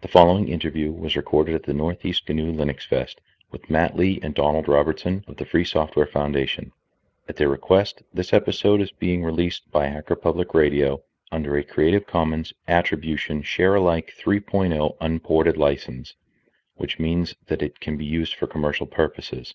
The following interview was recorded at the Northeast GNU Linux Fest with Matt Lee and Donald Robertson of the Free Software Foundation. At their request, this episode is being released by Hacker Public Radio under a Creative Commons Attribution Share-alike 3.0 unported license, which means that it can be used for commercial purposes.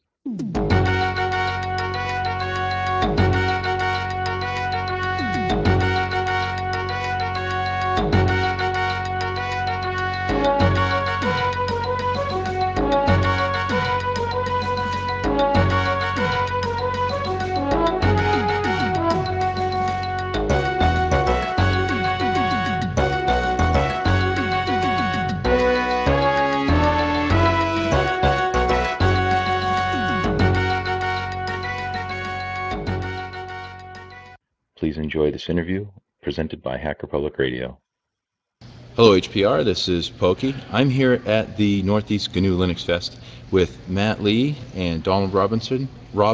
Please enjoy this interview presented by Hacker Public Radio. Hello HPR, this is Pokey. I'm here at the Northeast GNU Linux Fest with Matt Lee and Donald Robertson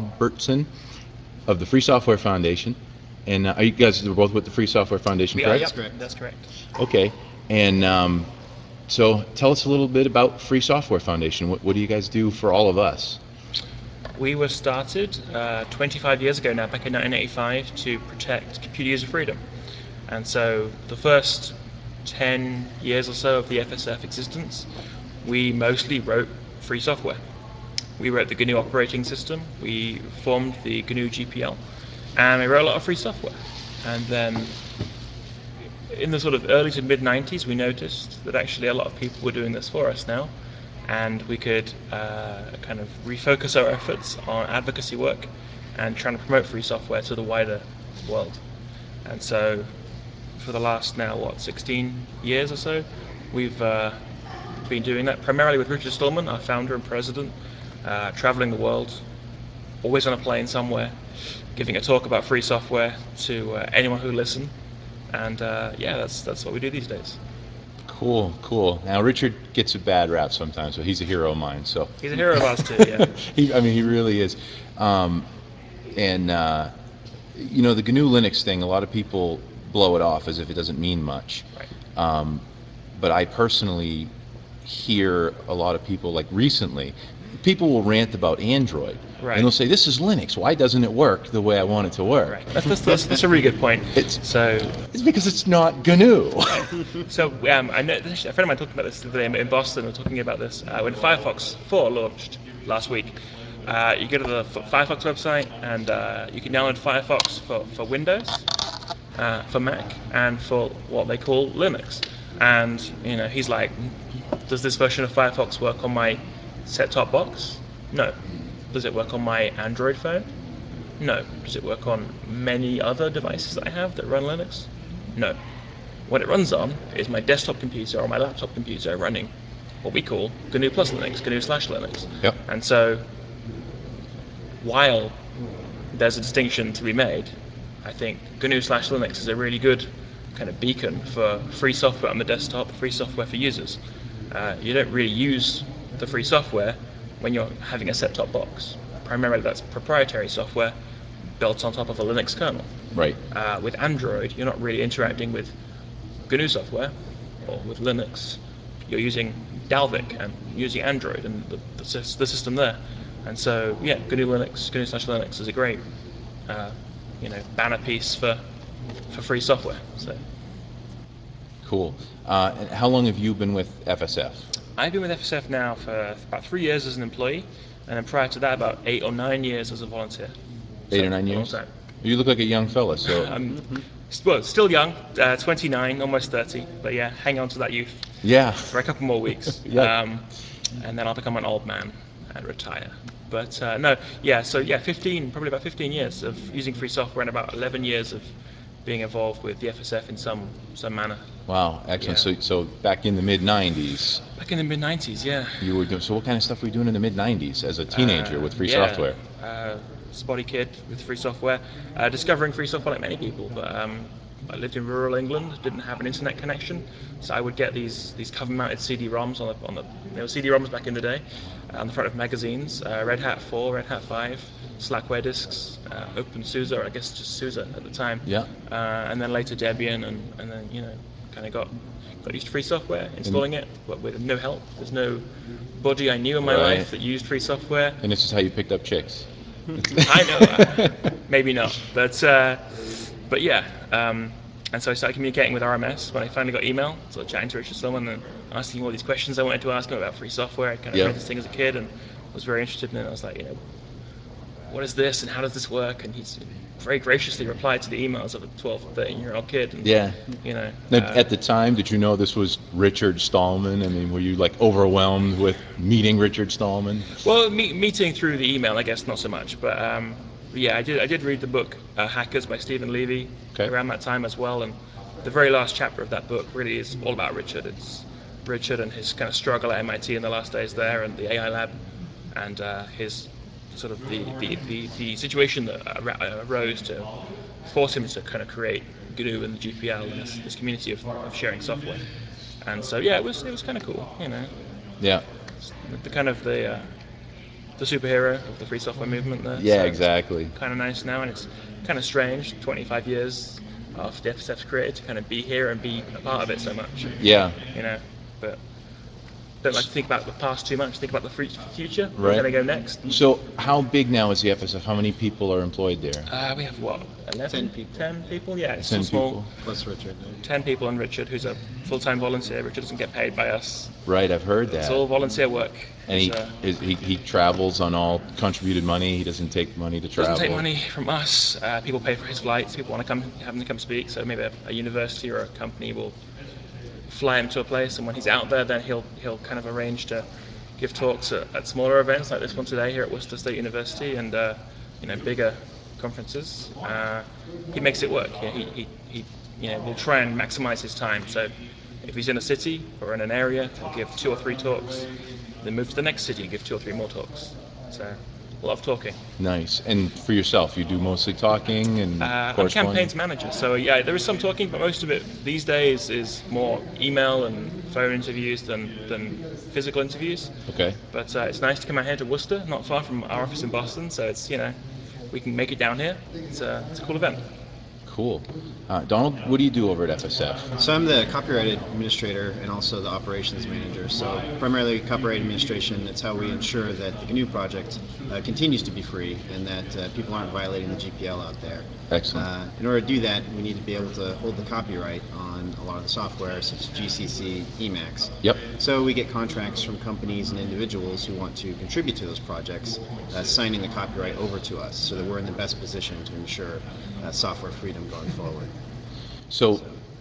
of the Free Software Foundation. And are you guys both with the Free Software Foundation, correct? That's correct. That's correct. Okay. And so tell us a little bit about Free Software Foundation. What do you guys do for all of us? We were started 25 years ago now, back in 1985, to protect computer user freedom. And so the first 10 years or so of the FSF existence, we mostly wrote free software. We wrote the GNU operating system, we formed the GNU GPL, and we wrote a lot of free software. And then in the sort of early to mid-90s, we noticed that actually a lot of people were doing this for us now, and we could kind of refocus our efforts on advocacy work and trying to promote free software to the wider world. And so for the last now, 16 years or so, we've been doing that primarily with Richard Stallman, our founder and president, traveling the world, always on a plane somewhere, giving a talk about free software to anyone who listen. And that's what we do these days. Cool. Now Richard gets a bad rap sometimes, but he's a hero of mine. So he's a hero of ours too. Yeah. he really is. The GNU Linux thing, a lot of people blow it off as if it doesn't mean much. Right. But I personally hear a lot of people, like recently, people will rant about Android. Right. And they'll say, this is Linux. Why doesn't it work the way I want it to work? Right. That's a really good point. It's because it's not GNU. So I know a friend of mine talking about this today in Boston. We're talking about this when Firefox 4 launched last week. You go to the Firefox website and you can download Firefox for Windows, for Mac, and for what they call Linux. And he's like, does this version of Firefox work on my set-top box? No. Does it work on my Android phone? No. Does it work on many other devices that I have that run Linux? No. What it runs on is my desktop computer or my laptop computer running what we call GNU plus Linux, GNU/Linux. Yep. And so while there's a distinction to be made, I think GNU/Linux is a really good kind of beacon for free software on the desktop, free software for users. You don't really use the free software when you're having a set-top box. Primarily that's proprietary software built on top of a Linux kernel. Right. With Android, you're not really interacting with GNU software or with Linux. You're using Dalvik and using Android and the system there. And so, GNU Linux, GNU/Linux is a great banner piece for free software. So. Cool. And how long have you been with FSF? I've been with FSF now for about 3 years as an employee, and then prior to that, about 8 or 9 years as a volunteer. 8 or 9 years? You look like a young fella. So still young, 29, almost 30, but hang on to that youth. Yeah. For a couple more weeks. Yeah. And then I'll become an old man and retire. But probably about 15 years of using free software and about 11 years of being involved with the FSF in some manner. Wow, excellent. Yeah. So back in the mid-90s. Back in the mid-90s, yeah. You were doing. So what kind of stuff were you doing in the mid-90s as a teenager with free software? Spotty kid with free software, discovering free software like many people. But I lived in rural England, didn't have an internet connection, so I would get these cover-mounted CD-ROMs on the CD-ROMs back in the day, on the front of magazines. Red Hat 4, Red Hat 5, Slackware disks, OpenSUSE, or I guess just SUSE at the time. Yeah. And then later Debian, and then kind of got used to free software, installing it, but with no help. There's no body I knew in my life that used free software. And this is how you picked up chicks. I know, maybe not, but yeah. And so I started communicating with RMS when I finally got email, sort of chatting to Richard Stallman and asking him all these questions I wanted to ask him about free software. I kind of read this thing as a kid and was very interested in it. I was like, what is this and how does this work? And he's very graciously replied to the emails of a 12, 13-year-old kid. And, at the time, did you know this was Richard Stallman? I mean, were you like overwhelmed with meeting Richard Stallman? Well, meeting through the email, I guess not so much, but yeah, I did read the book Hackers by Stephen Levy around that time as well, and the very last chapter of that book really is all about Richard. It's Richard and his kind of struggle at MIT in the last days there, and the AI lab, and his sort of the situation that arose to force him to kind of create GNU and the GPL and this community of sharing software. And so yeah, it was kind of cool, Yeah. The kind of the superhero of the free software movement there. Yeah, so exactly. Kind of nice now, and it's kind of strange 25 years after the FSF's created to kind of be here and be a part of it so much. Yeah. But don't like to think about the past too much. Think about the future. Right. Where we're going to go next. So how big now is the FSF? How many people are employed there? We have what? 11? 10 people. 10 people? Yeah, it's 10 still small. people. Plus Richard. 10 people and Richard, who's a full-time volunteer. Richard doesn't get paid by us. Right, I've heard that. It's all volunteer work. And he travels on all contributed money. He doesn't take money to travel. Doesn't take money from us. People pay for his flights. People want to have him to come speak. So maybe a university or a company will fly him to a place, and when he's out there, then he'll kind of arrange to give talks at smaller events like this one today here at Worcester State University, and bigger conferences. He makes it work. He will try and maximize his time. So if he's in a city or in an area, he'll give 2 or 3 talks, then move to the next city and give 2 or 3 more talks. So a lot of talking. Nice. And for yourself, you do mostly talking and I'm campaigns manager, so yeah, there is some talking, but most of it these days is more email and phone interviews than physical interviews. Okay. But it's nice to come out here to Worcester, not far from our office in Boston, so it's we can make it down here. It's a cool event. Cool. Donald, what do you do over at FSF? So I'm the copyright administrator and also the operations manager. So primarily copyright administration. That's how we ensure that the GNU project continues to be free and that people aren't violating the GPL out there. Excellent. In order to do that, we need to be able to hold the copyright on a lot of the software, such as GCC, Emacs. Yep. So we get contracts from companies and individuals who want to contribute to those projects, signing the copyright over to us, so that we're in the best position to ensure software freedom going forward. So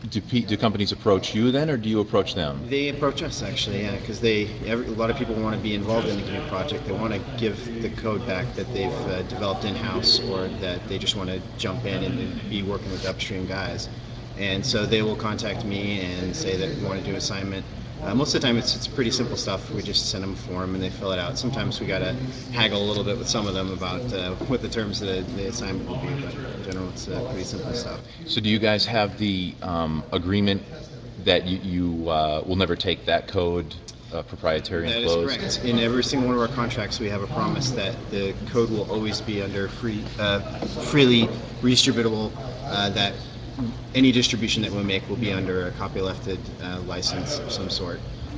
do companies approach you then, or do you approach them? They approach us actually, yeah, because a lot of people want to be involved in the GNU project. They want to give the code back that they've developed in-house, or that they just want to jump in and be working with the upstream guys. And so they will contact me and say that we want to do assignment. Most of the time it's pretty simple stuff. We just send them a form and they fill it out. Sometimes we got to haggle a little bit with some of them about what the terms of the assignment will be, but in general it's pretty simple stuff. So do you guys have the agreement that you will never take that code proprietary and closed? That is correct. In every single one of our contracts we have a promise that the code will always be under freely redistributable, that any distribution that we make will be under a copylefted license of some sort.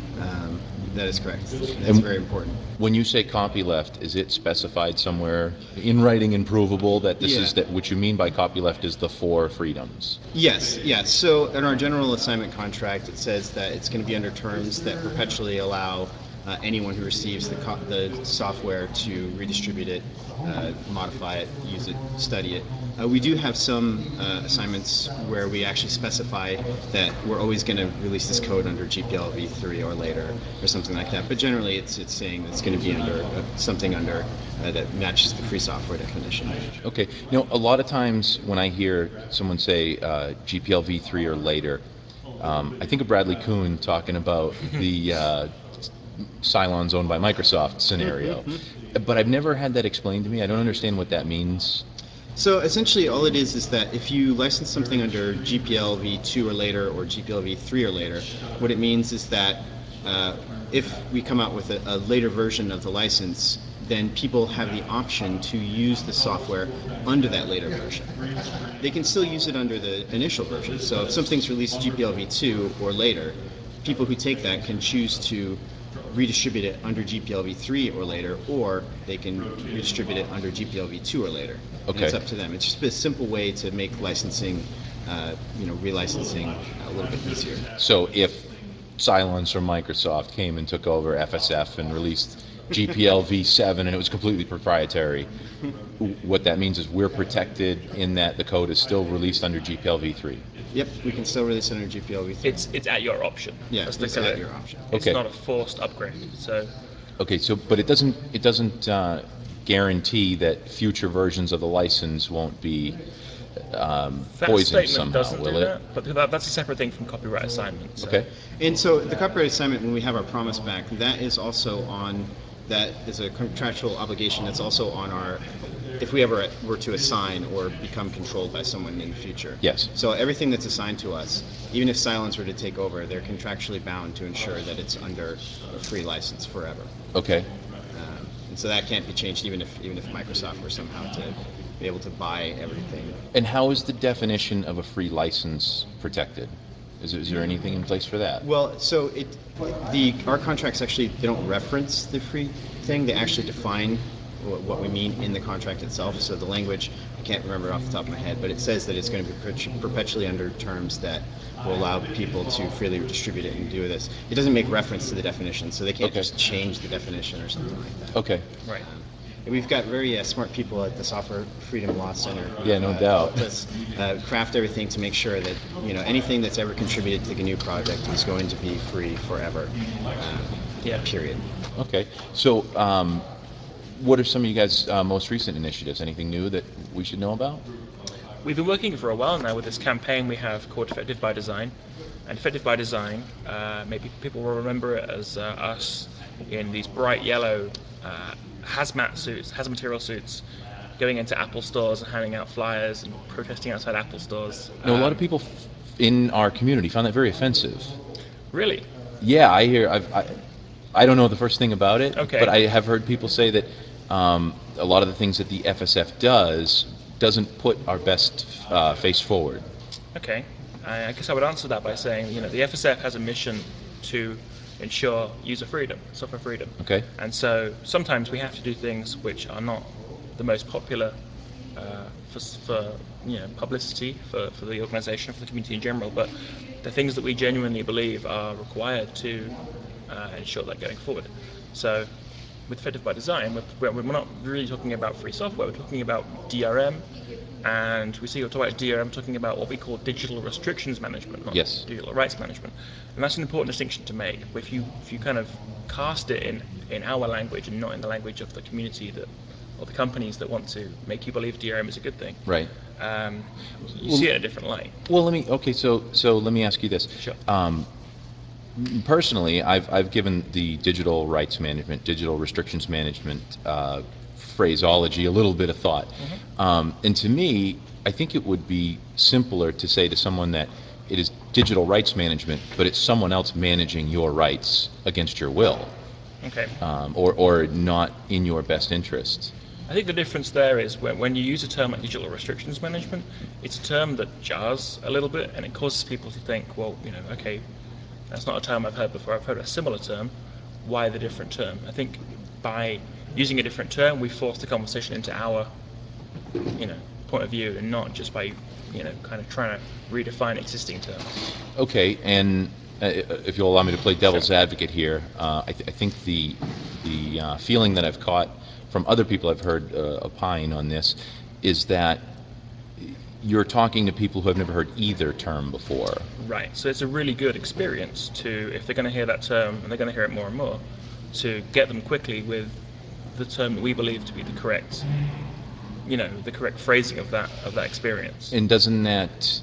That is correct. That's very important. When you say copyleft, is it specified somewhere in writing and provable that this is that what you mean by copyleft is the 4 freedoms? Yes. So in our general assignment contract, it says that it's going to be under terms that perpetually allow anyone who receives the software to redistribute it, modify it, use it, study it. We do have some assignments where we actually specify that we're always going to release this code under GPL v3 or later, or something like that. But generally, it's saying that it's going to be under something under that matches the free software definition. Okay. A lot of times when I hear someone say GPL v3 or later, I think of Bradley Kuhn talking about the Cylons owned by Microsoft scenario. But I've never had that explained to me. I don't understand what that means. So essentially all it is that if you license something under GPL v2 or later, or GPL v3 or later, what it means is that if we come out with a later version of the license, then people have the option to use the software under that later version. They can still use it under the initial version. So if something's released GPL v2 or later, people who take that can choose to redistribute it under GPL v3 or later, or they can redistribute it under GPL v2 or later. Okay. And it's up to them. It's just a simple way to make licensing, relicensing a little bit easier. So if Cylance or Microsoft came and took over FSF and released GPL v7 and it was completely proprietary, what that means is we're protected in that the code is still released under GPL v3. Yep, we can still release it under GPL v3. It's at your option. Yeah, That's it's at your option. It's Okay. not a forced upgrade. So Okay, so but it doesn't guarantee that future versions of the license won't be that poisoned statement somehow, doesn't will do it? that, but that's a separate thing from copyright assignment. So. Okay. And so the copyright assignment, when we have our promise back, that is also on, that is a contractual obligation that's also on our, if we ever were to assign or become controlled by someone in the future. Yes. So everything that's assigned to us, even if Cylance were to take over, they're contractually bound to ensure that it's under a free license forever. Okay. And so that can't be changed even if Microsoft were somehow to be able to buy everything. And how is the definition of a free license protected? Is there anything in place for that? Well, so our contracts actually, they don't reference the free thing. They actually define what we mean in the contract itself. So the language, I can't remember off the top of my head, but it says that it's going to be perpetually under terms that will allow people to freely distribute it and do this. It doesn't make reference to the definition, so they can't Okay. just change the definition or something like that. Okay. Right. We've got very smart people at the Software Freedom Law Center who Yeah, no doubt. helped us craft everything to make sure that anything that's ever contributed to the GNU project is going to be free forever. Period. Okay. So, what are some of you guys' most recent initiatives? Anything new that we should know about? We've been working for a while now with this campaign we have called Effective by Design. And Effective by Design, maybe people will remember it as us in these bright yellow hazmat material suits, going into Apple stores and handing out flyers and protesting outside Apple stores. No, a lot of people in our community found that very offensive. Really? Yeah, I hear. I don't know the first thing about it, Okay. but I have heard people say that a lot of the things that the FSF doesn't put our best face forward. Okay. I guess I would answer that by saying, the FSF has a mission to ensure user freedom, software freedom. Okay. And so sometimes we have to do things which are not the most popular for publicity for the organization, for the community in general, but the things that we genuinely believe are required to ensure that going forward. So with Effective by Design, we're not really talking about free software, we're talking about DRM, and we see you're talking about DRM, talking about what we call digital restrictions management, not Yes. digital rights management. And that's an important distinction to make. If you kind of cast it in our language and not in the language of the community or the companies that want to make you believe DRM is a good thing, Right. you see it in a different light. Well, so let me ask you this. Sure. Personally, I've given the digital rights management, digital restrictions management phraseology a little bit of thought. And to me, I think it would be simpler to say to someone that it is digital rights management, but it's someone else managing your rights against your will, Okay. or not in your best interest. I think the difference there is when you use a term like digital restrictions management, it's a term that jars a little bit, and it causes people to think, well, okay, that's not a term I've heard before. I've heard a similar term. Why the different term? I think by using a different term, we force the conversation into our, point of view, and not just by, kind of trying to redefine existing terms. Okay, and if you'll allow me to play devil's advocate here, I think the feeling that I've caught from other people I've heard opine on this is that you're talking to people who have never heard either term before. Right. So it's a really good experience to, if they're going to hear that term, and they're going to hear it more and more, to get them quickly with the term that we believe to be the correct, the correct phrasing of that experience. And doesn't that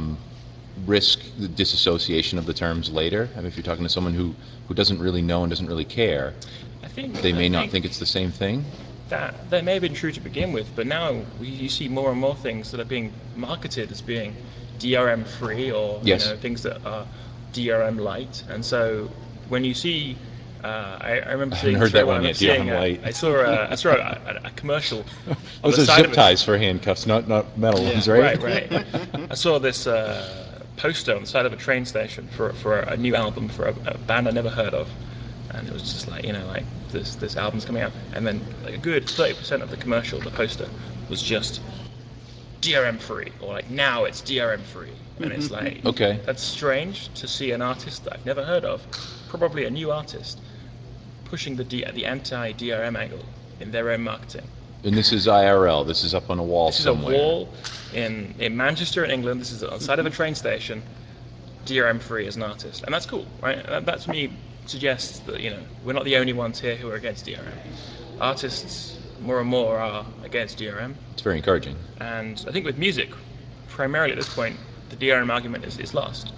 risk the disassociation of the terms later? I mean, if you're talking to someone who doesn't really know and doesn't really care, they may not think it's the same thing. That may have been true to begin with, but now you see more and more things that are being marketed as being DRM free, or Yes. things that are DRM light. And so when you see I remember I haven't seeing heard that well, one I yet. remember DRM seeing Light. I saw a commercial on Those the are side zip of it. ties for handcuffs, not metal Yeah. ones, right? Right. I saw this poster on the side of a train station for a new album for a band I never heard of, and it was just like, like this album's coming out, and then like a good 30% of the commercial, the poster, was just DRM free, or like now it's DRM free, and it's like, Okay. that's strange to see an artist that I've never heard of, probably a new artist, pushing the anti DRM angle in their own marketing. And this is IRL. This is up on a wall This is somewhere. a wall in Manchester, in England. This is on the side of a train station. DRM free as an artist, and that's cool, right? That to me suggests that we're not the only ones here who are against DRM. Artists more and more are against DRM, It's very encouraging. and I think with music, primarily at this point, the DRM argument is lost.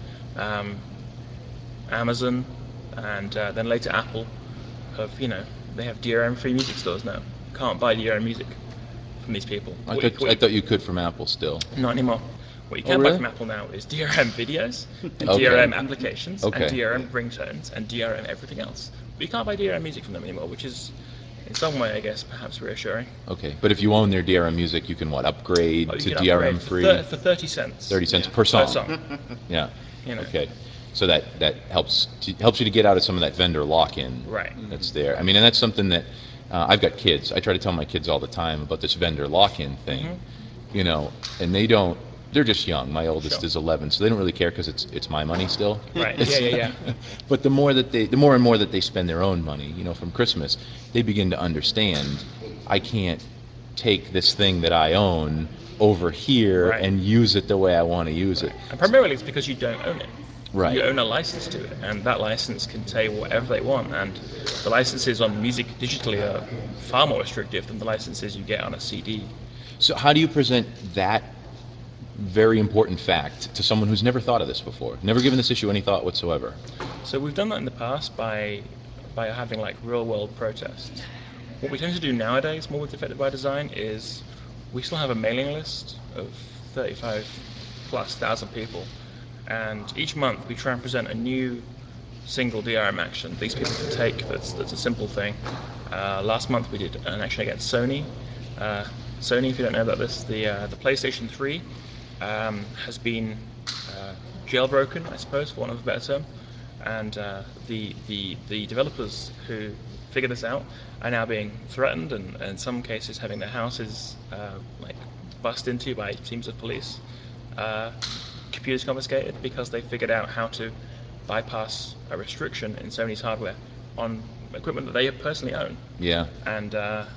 Amazon and then later Apple have they have DRM free music stores now. Can't buy DRM music from these people. I thought you could from Apple still. Not anymore. What you Oh, can buy really? from Apple now is DRM videos and Okay. DRM applications Okay. and DRM ringtones and DRM everything else. But you can't buy DRM music from them anymore, which is in some way, I guess, perhaps reassuring. Okay, but if you own their DRM music, you can upgrade Oh, you to can DRM upgrade free? for 30 cents. 30 cents Yeah. per song. Per song. Yeah. You know. Okay. So that helps you to get out of some of that vendor lock-in. Right. That's there. I mean, and that's something that I've got kids. I try to tell my kids all the time about this vendor lock-in thing. And they don't. They're just young. My oldest Sure. is 11, so they don't really care because it's my money still. Right. Yeah. But the more and more that they spend their own money, from Christmas, they begin to understand. I can't take this thing that I own over here Right. and use it the way I want to use it. And primarily it's because you don't own it. Right. You own a license to it, and that license can say whatever they want. And the licenses on music digitally are far more restrictive than the licenses you get on a CD. So how do you present that very important fact to someone who's never thought of this before, never given this issue any thought whatsoever? So we've done that in the past by having like real world protests. What we tend to do nowadays, more with Affected by Design, is we still have a mailing list of 35 plus thousand people, and each month we try and present a new single DRM action these people can take. That's a simple thing. Last month we did an action against Sony. Sony, if you don't know about this, the PlayStation 3 has been jailbroken, I suppose, for want of a better term, and the developers who figured this out are now being threatened, and in some cases having their houses bust into by teams of police, computers confiscated because they figured out how to bypass a restriction in Sony's hardware on equipment that they personally own. Yeah. And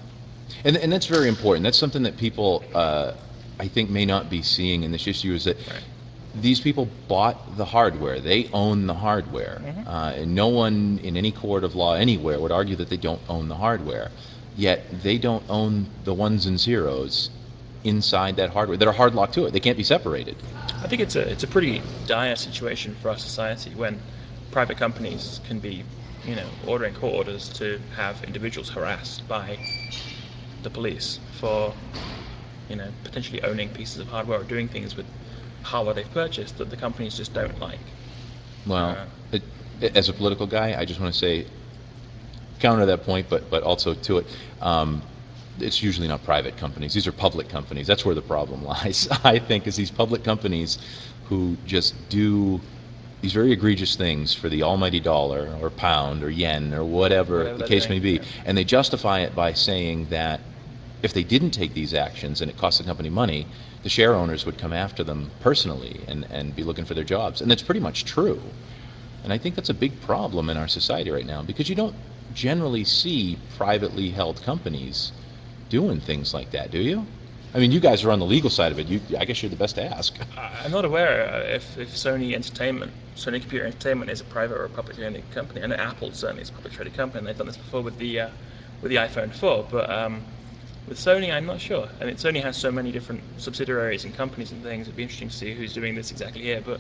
And that's very important. That's something that people, I think, may not be seeing in this issue, is that right. these people bought the hardware. They own the hardware. And no one in any court of law anywhere would argue that they don't own the hardware. Yet they don't own the ones and zeros inside that hardware that are hard locked to it. They can't be separated. I think it's a pretty dire situation for our society when private companies can be, ordering court orders to have individuals harassed by the police for, potentially owning pieces of hardware or doing things with hardware they've purchased that the companies just don't like. Well, as a political guy, I just want to say, counter that point, but also to it, it's usually not private companies. These are public companies. That's where the problem lies, I think, is these public companies who just do these very egregious things for the almighty dollar or pound or yen or whatever the case may be. Yeah. And they justify it by saying that if they didn't take these actions and it cost the company money, the share owners would come after them personally and be looking for their jobs. And that's pretty much true. And I think that's a big problem in our society right now, because you don't generally see privately held companies doing things like that, do you? I mean, you guys are on the legal side of it. I guess you're the best to ask. I'm not aware if Sony Computer Entertainment is a private or a publicly owned company. I know Apple certainly is a publicly traded company, and they've done this before with the iPhone 4. But with Sony, I'm not sure. I mean, Sony has so many different subsidiaries and companies and things. It'd be interesting to see who's doing this exactly here. But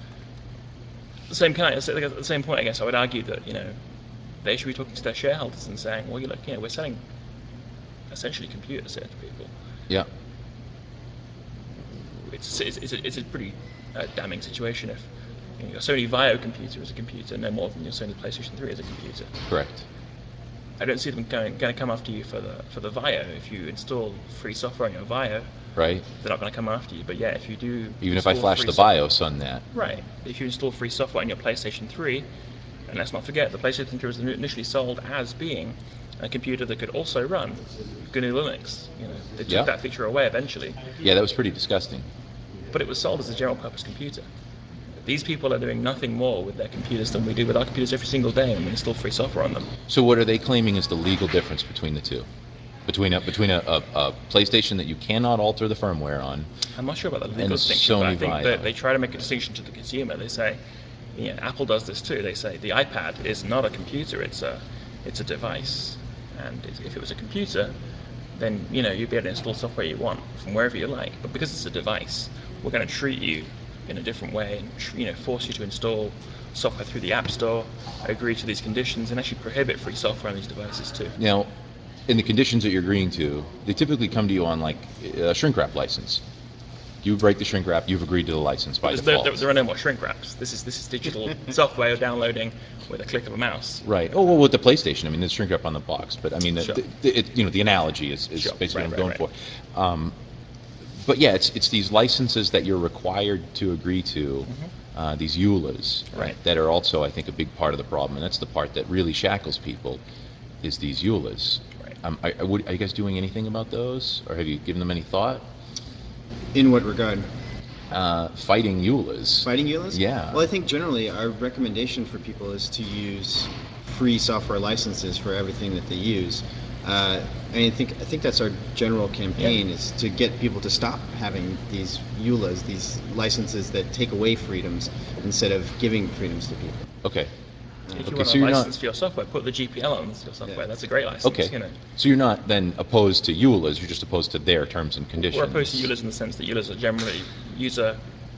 at the same point, I guess I would argue that they should be talking to their shareholders and saying, well, look, we're selling essentially computers here to people. Yeah. It's a pretty damning situation if your Sony Vaio computer is a computer no more than your Sony PlayStation 3 is a computer. Correct. I don't see them going to come after you for the Vaio. If you install free software on your Vaio, Right. they're not going to come after you. But yeah, if you do, Even if I install flash free the software- BIOS on that. right? If you install free software on your PlayStation 3, and let's not forget the PlayStation 3 was initially sold as being a computer that could also run GNU Linux. They took Yeah. that feature away eventually, Yeah, that was pretty disgusting. but it was sold as a general purpose computer. These people are doing nothing more with their computers than we do with our computers every single day, and we install free software on them. So what are they claiming is the legal difference between the two? Between a PlayStation that you cannot alter the firmware on. I'm not sure about the And legal distinction, but I Sony think Vaio. that they try to make a distinction to the consumer. They say, Apple does this too. They say the iPad is not a computer; it's a device. And if it was a computer, then you'd be able to install software you want from wherever you like. But because it's a device, we're going to treat you in a different way, and force you to install software through the App Store, agree to these conditions, and actually prohibit free software on these devices too. Now, in the conditions that you're agreeing to, they typically come to you on like a shrink wrap license. You break the shrink wrap, you've agreed to the license by default. There are no more shrink wraps. This is digital software you're downloading with a click of a mouse. Right. Oh, well, with the PlayStation, I mean, there's shrink wrap on the box, but I mean, Sure. the analogy is Sure. basically Right, what I'm right, going for. But yeah, it's these licenses that you're required to agree to, these EULAs, Right. that are also, I think, a big part of the problem, and that's the part that really shackles people, is these EULAs. Right. Are you guys doing anything about those, or have you given them any thought? In what regard? Fighting EULAs. Fighting EULAs? Yeah. Well, I think generally our recommendation for people is to use free software licenses for everything that they use. I think that's our general campaign, is to get people to stop having these EULAs, these licenses that take away freedoms instead of giving freedoms to people. Okay. If you Okay, want so a you're not- license for your software, put the GPL on your software. Yeah. That's a great license. Okay. So you're not then opposed to EULAs, you're just opposed to their terms and conditions. We're opposed to EULAs in the sense that EULAs are generally user,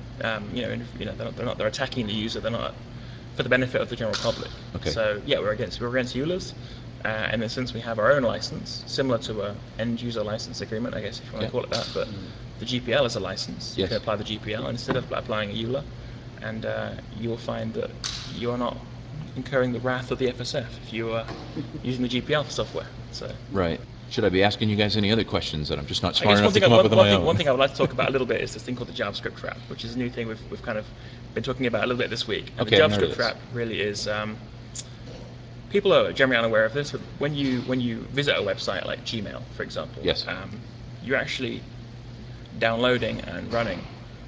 they're attacking the user. They're not for the benefit of the general public. Okay. So yeah, we're against EULAs, and then since we have our own license, similar to a end user license agreement, I guess if you want to call it that, but the GPL is a license. You Yes. can apply the GPL instead of applying a EULA, and you will find that you are not incurring the wrath of the FSF if you are using the GPL for software. So. Right. Should I be asking you guys any other questions that I'm just not I smart guess enough to come up with on my own? one thing I would like to talk about a little bit is this thing called the JavaScript trap, which is a new thing we've kind of been talking about a little bit this week. And Okay, the I've heard of JavaScript this. trap really is people are generally unaware of this, but when you visit a website like Gmail, for example, Yes. you're actually downloading and running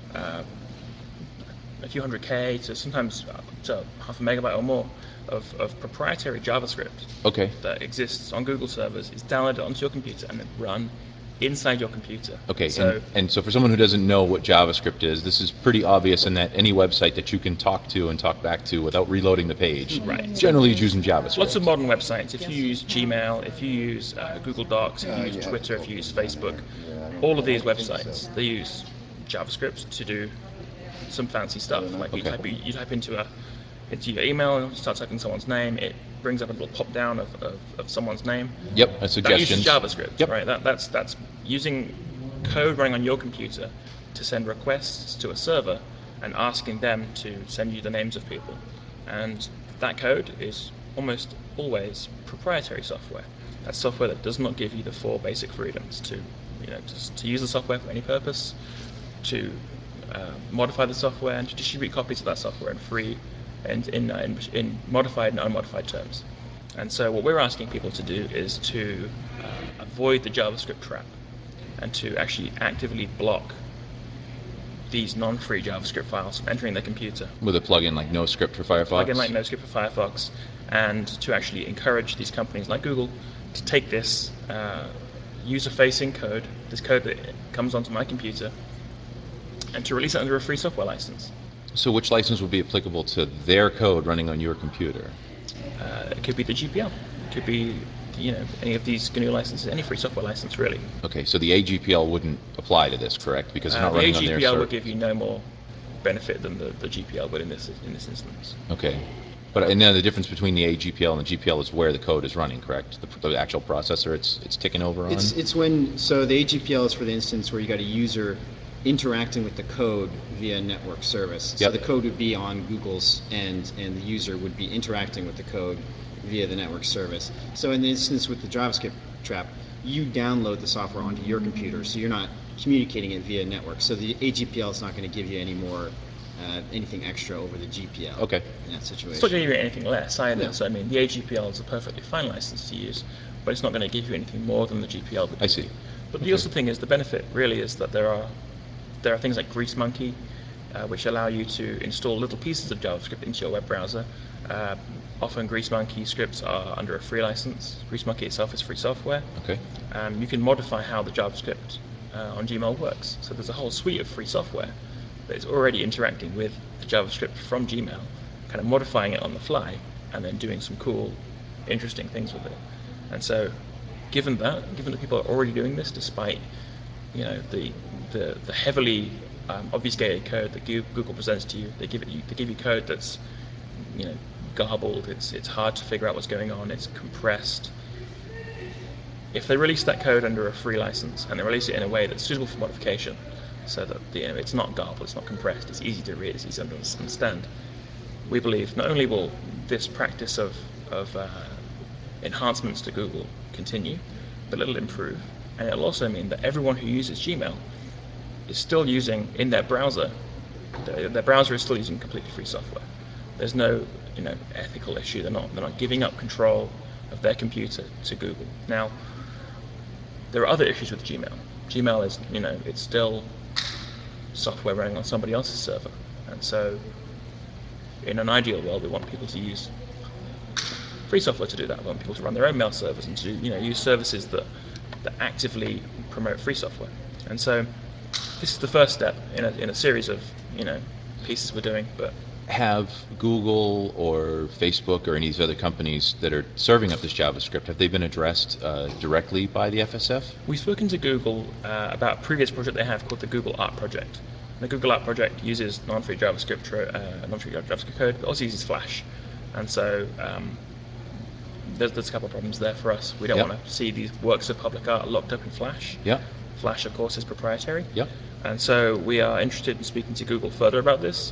a few hundred K to sometimes up to half a megabyte or more of proprietary JavaScript Okay. that exists on Google servers, is downloaded onto your computer and then run inside your computer. Okay, So and so for someone who doesn't know what JavaScript is, this is pretty obvious in that any website that you can talk to and talk back to without reloading the page, Right. generally is using JavaScript. lots of modern websites, if you use Gmail, if you use Google Docs, if you use Twitter, if you use Facebook, all of these websites, they use JavaScript to do some fancy stuff. Like you type into your email and start typing someone's name, it brings up a little pop down of someone's name. Yep, That suggestions. uses JavaScript, Yep. right? That's using code running on your computer to send requests to a server and asking them to send you the names of people. And that code is almost always proprietary software. That's software that does not give you the 4 basic freedoms to use the software for any purpose, to modify the software, and to distribute copies of that software in free and in modified and unmodified terms. And so what we're asking people to do is to avoid the JavaScript trap and to actually actively block these non-free JavaScript files from entering their computer. With a plugin like NoScript for Firefox. Plugin like NoScript for Firefox, and to actually encourage these companies like Google to take this user-facing code, this code that comes onto my computer, and to release it under a free software license. So which license would be applicable to their code running on your computer? It could be the GPL. It could be any of these GNU licenses, any free software license really. Okay, so the AGPL wouldn't apply to this, correct? Because it's not The running on their AGPL server. would give you no more benefit than the GPL would in this instance. Okay. But and then the difference between the AGPL and the GPL is where the code is running, correct? The actual processor it's ticking over on? It's when, so the AGPL is for the instance where you got a user interacting with the code via network service. So Yep. the code would be on Google's end, and the user would be interacting with the code via the network service. So in the instance with the JavaScript trap, you download the software onto your computer, so you're not communicating it via network. So the AGPL is not going to give you any more anything extra over the GPL. Okay. In that situation. It's not going to give you anything less either. No. So I mean, the AGPL is a perfectly fine license to use, but it's not going to give you anything more than the GPL would. I see. But the other thing is, the benefit really is that there are things like GreaseMonkey, which allow you to install little pieces of JavaScript into your web browser. Often GreaseMonkey scripts are under a free license. GreaseMonkey itself is free software. Okay. You can modify how the JavaScript on Gmail works. So there's a whole suite of free software that is already interacting with the JavaScript from Gmail, kind of modifying it on the fly, and then doing some cool, interesting things with it. And so, given that people are already doing this, despite the heavily obfuscated code that Google presents to you, they give you code that's garbled. It's hard to figure out what's going on. It's compressed. If they release that code under a free license and they release it in a way that's suitable for modification, so that it's not garbled, it's not compressed, it's easy to read, it's easy to understand, we believe not only will this practice of enhancements to Google continue, but it'll improve, and it'll also mean that everyone who uses Gmail is still using in their browser. Their browser is still using completely free software. There's no ethical issue. They're not giving up control of their computer to Google. Now, there are other issues with Gmail. Gmail is it's still software running on somebody else's server, and so in an ideal world, we want people to use free software to do that. We want people to run their own mail servers and to use services that actively promote free software. And so this is the first step in a series of pieces we're doing. But have Google or Facebook or any of these other companies that are serving up this JavaScript, have they been addressed directly by the FSF? We've spoken to Google about a previous project they have called the Google Art Project. The Google Art Project uses non-free JavaScript code, but also uses Flash. And so there's a couple of problems there for us. We don't want to see these works of public art locked up in Flash. Yeah. Flash, of course, is proprietary. Yeah. And so we are interested in speaking to Google further about this.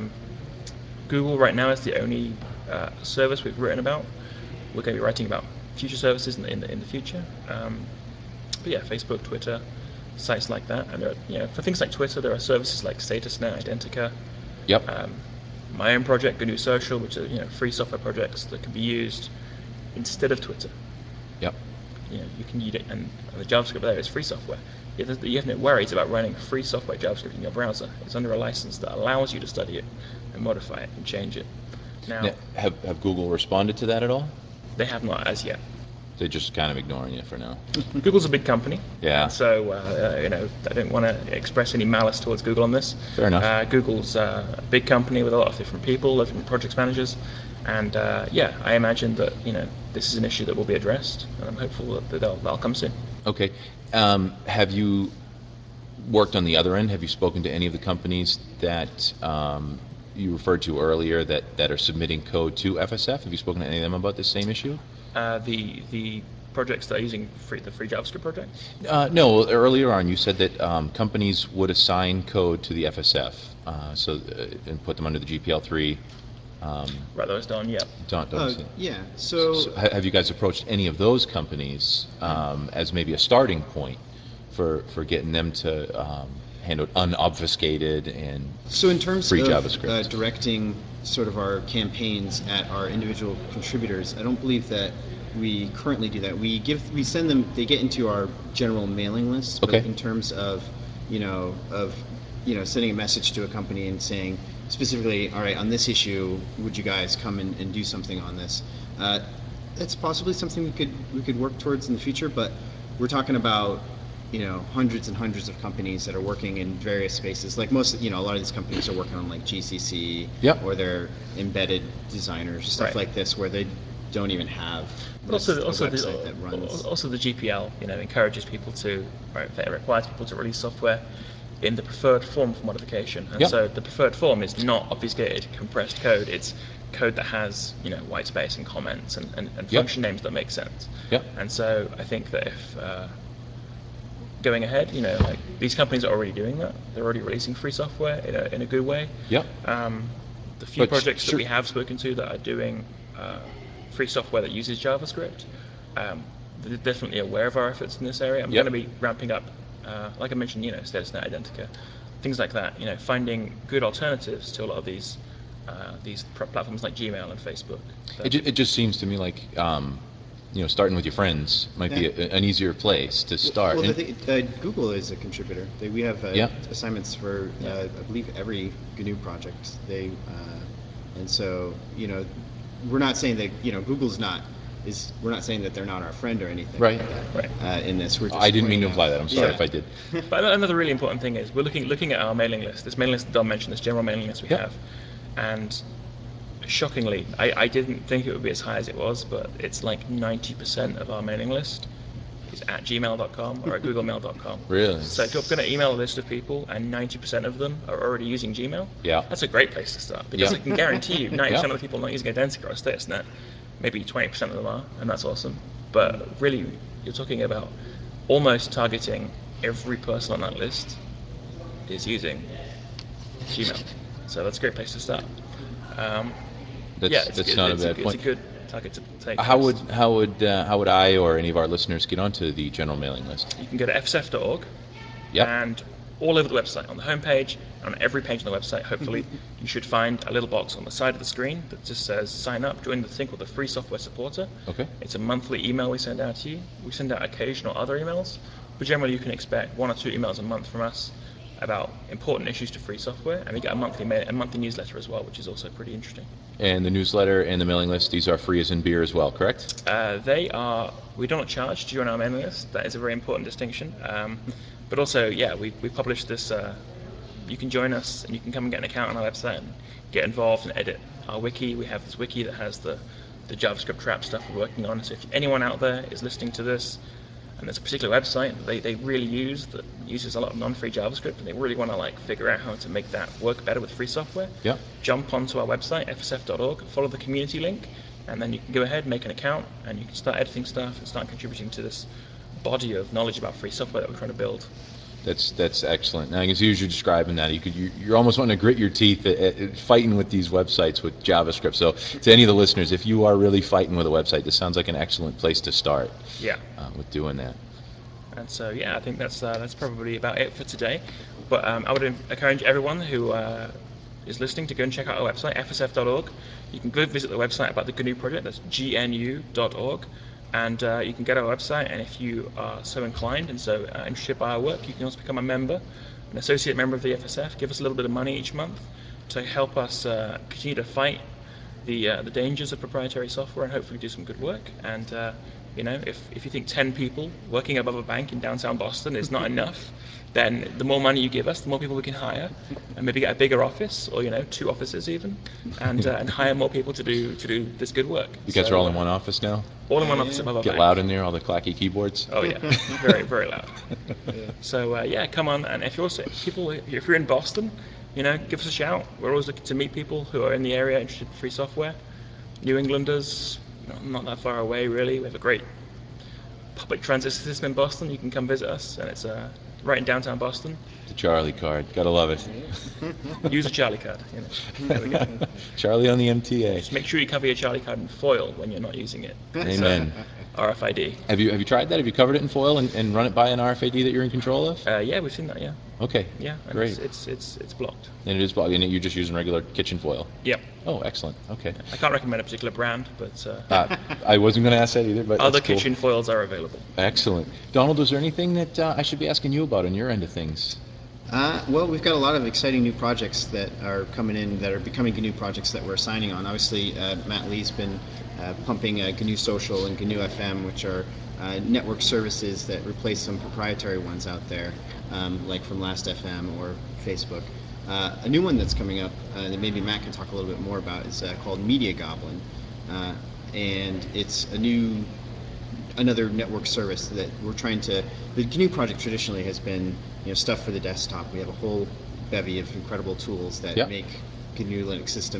Google right now is the only service we've written about. We're going to be writing about future services in the future. But yeah, Facebook, Twitter, sites like that. And there are, for things like Twitter, there are services like StatusNet, Identica. Yep. My own project, GNU Social, which are free software projects that can be used instead of Twitter. Yep. You can use it, and the JavaScript there is free software. You have no worries about running free software JavaScript in your browser. It's under a license that allows you to study it and modify it and change it. Now, have Google responded to that at all? They have not as yet. They're just kind of ignoring you for now. Google's a big company. Yeah. So I don't want to express any malice towards Google on this. Fair enough. Google's a big company with a lot of different people, different project managers, and I imagine that this is an issue that will be addressed, and I'm hopeful that they'll come soon. Okay. Have you worked on the other end? Have you spoken to any of the companies that you referred to earlier that are submitting code to FSF? Have you spoken to any of them about this same issue? The projects that are using the free JavaScript project? No, earlier on you said that companies would assign code to the FSF and put them under the GPL3. Right, those done, yeah. Yeah, so have you guys approached any of those companies as maybe a starting point for getting them to handle unobfuscated and so in terms free of JavaScript? Directing sort of our campaigns at our individual contributors, I don't believe that we currently do that. We send them, they get into our general mailing list, Okay. But in terms of sending a message to a company and saying specifically, all right, on this issue, would you guys come and do something on this? That's possibly something we could work towards in the future, but we're talking about hundreds and hundreds of companies that are working in various spaces. Like a lot of these companies are working on like GCC, Yep. or they're embedded designers, stuff Right. like this, where they don't even have a website that runs. Also the GPL, encourages people to, it requires people to release software in the preferred form for modification. And Yep. so the preferred form is not obfuscated, compressed code. It's code that has, white space and comments and Yep. function names that make sense. Yep. And so I think that going ahead. Like these companies are already doing that. They're already releasing free software in a good way. Yep. The few But projects sure- that we have spoken to that are doing free software that uses JavaScript, they're definitely aware of our efforts in this area. I'm Yep. going to be ramping up, like I mentioned, Statusnet, Identica, things like that. Finding good alternatives to a lot of these platforms like Gmail and Facebook. It just seems to me like starting with your friends might be an easier place to start. Well, And- Google is a contributor. We have Yeah. assignments for, I believe, every GNU project. And so, we're not saying that, Google's not, we're not saying that they're not our friend or anything Right. like that. In this, we're just I didn't mean to pointing imply out- that. I'm sorry Yeah. if I did. But another really important thing is we're looking at our mailing list. This mailing list that Don mentioned, this general mailing list we Yep. have, and shockingly, I didn't think it would be as high as it was, but it's like 90% of our mailing list is at gmail.com or at googlemail.com. Really? So if you're going to email a list of people and 90% of them are already using Gmail, Yeah. that's a great place to start, because Yeah. I can guarantee you 90% Yeah. of the people not using Identica or Statusnet, maybe 20% of them are, and that's awesome. But really, you're talking about almost targeting every person on that list is using Gmail. So that's a great place to start. That's not a bad It's point. a good target to take. How first. would I or any of our listeners get onto the general mailing list? You can go to fsf.org, Yep. and all over the website, on the homepage, on every page on the website, hopefully, you should find a little box on the side of the screen that just says sign up, join the thing called the Free Software Supporter. Okay. It's a monthly email we send out to you. We send out occasional other emails, but generally you can expect 1 or 2 emails a month from us about important issues to free software, and we get a monthly newsletter as well, which is also pretty interesting. And the newsletter and the mailing list, these are free as in beer as well, correct? We do not charge to join our mailing list. That is a very important distinction. But also, we publish this. You can join us, and you can come and get an account on our website and get involved and edit our wiki. We have this wiki that has the JavaScript trap stuff we're working on. So if anyone out there is listening to this, and there's a particular website that they really use that uses a lot of non-free JavaScript, and they really want to figure out how to make that work better with free software, Yeah. jump onto our website, fsf.org, follow the community link, and then you can go ahead, make an account, and you can start editing stuff and start contributing to this body of knowledge about free software that we're trying to build. That's excellent. Now, as you're describing that, you're almost wanting to grit your teeth at fighting with these websites with JavaScript. So, to any of the listeners, if you are really fighting with a website, this sounds like an excellent place to start. Yeah. With doing that. And so, I think that's probably about it for today. But I would encourage everyone who is listening to go and check out our website, fsf.org. You can go visit the website about the GNU project. That's gnu.org. And you can get our website, and if you are so inclined and so interested by our work, you can also become a member, an associate member of the FSF. Give us a little bit of money each month to help us continue to fight the dangers of proprietary software and hopefully do some good work. And if you think 10 people working above a bank in downtown Boston is not enough, then the more money you give us, the more people we can hire, and maybe get a bigger office, or 2 offices even, and hire more people to do this good work. You guys are all in one office now? All in one office above a Get bank. loud in there, all the clacky keyboards? Oh yeah, very, very loud. So come on, and if you're in Boston, give us a shout. We're always looking to meet people who are in the area interested in free software. New Englanders, not that far away really. We have a great public transit system in Boston. You can come visit us, and it's right in downtown Boston. The Charlie card, gotta love it. Use a Charlie card. There we go. Charlie on the MTA. Just make sure you cover your Charlie card in foil when you're not using it. Amen. RFID. Have you tried that? Have you covered it in foil and run it by an RFID that you're in control of? Yeah, we've seen that. Yeah. Okay. Yeah. And Great. It's blocked. And it is blocked, and you're just using regular kitchen foil. Yep. Oh, excellent. Okay. I can't recommend a particular brand, but I wasn't going to ask that either, but other that's cool. kitchen foils are available. Excellent. Donald, is there anything that I should be asking you about on your end of things? Well, we've got a lot of exciting new projects that are coming in that are becoming GNU projects that we're signing on. Obviously, Matt Lee's been pumping GNU Social and GNU FM, which are network services that replace some proprietary ones out there, like from Last.fm or Facebook. A new one that's coming up that maybe Matt can talk a little bit more about is called Media Goblin, and it's another network service that we're trying to. The GNU project traditionally has been stuff for the desktop. We have a whole bevy of incredible tools that Yep. make GNU Linux system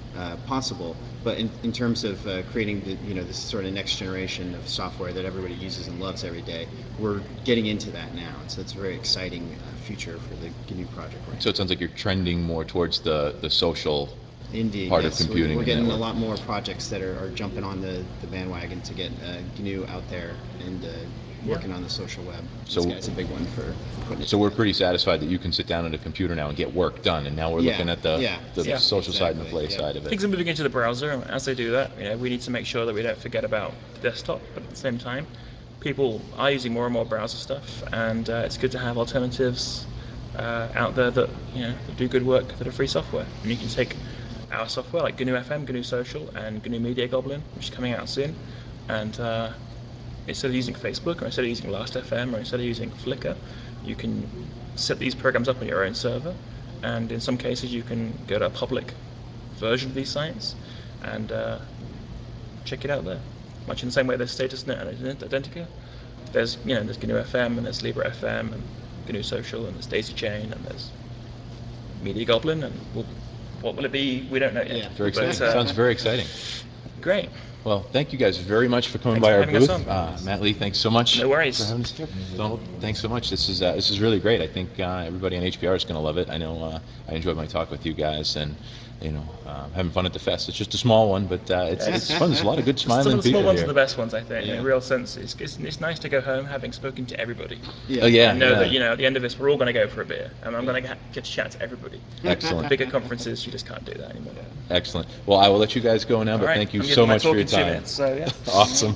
possible. But in terms of creating this sort of next generation of software that everybody uses and loves every day, we're getting into that now, and so it's a very exciting future for the GNU project right now. So it sounds like you're trending more towards the social Indeed, part yes. of computing. We're getting a network. lot more projects that are jumping on the bandwagon to get GNU out there and working on the social web. So this guy's a big one for putting it So we're together. pretty satisfied that you can sit down at a computer now and get work done, and now we're looking at the social side and the play side of it. Things are moving into the browser, and as they do that, we need to make sure that we don't forget about the desktop. But at the same time, people are using more and more browser stuff, and it's good to have alternatives out there that that do good work that are free software. And you can take our software like GNU FM, GNU Social, and GNU Media Goblin, which is coming out soon, and instead of using Facebook, or instead of using Last.fm, or instead of using Flickr, you can set these programs up on your own server, and in some cases you can go to a public version of these sites and check it out there. Much in the same way there's StatusNet and Identica. There's there's GNU FM and there's Libre FM and GNU Social and there's Daisy Chain and there's Media Goblin and what will it be? We don't know yet. Yeah, very exciting. Sounds very exciting. Great. Well, thank you guys very much for coming Thanks by for our having us booth. on. Matt Lee, thanks so much. No worries. For having us here. Donald, thanks so much. This is really great. I think everybody on HPR is going to love it. I know I enjoyed my talk with you guys, and having fun at the fest. It's just a small one, but it's fun. There's a lot of good smiling Some of the small people ones here. are the best ones, I think. Yeah. In a real sense, it's nice to go home having spoken to everybody. Yeah. Oh yeah. And know that yeah. at the end of this, we're all going to go for a beer, and I'm going to get to chat to everybody. Excellent. Bigger conferences, you just can't do that anymore. Excellent. Well, I will let you guys go now, All but right, thank you I'm so giving my much for talk your in 2 time. minutes, so yeah. Awesome.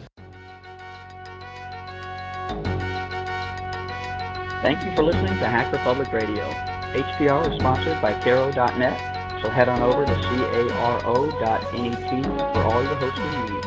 Thank you for listening to Hacker Public Radio. HPR is sponsored by Caro.net, so head on over to caro.net for all your hosting needs.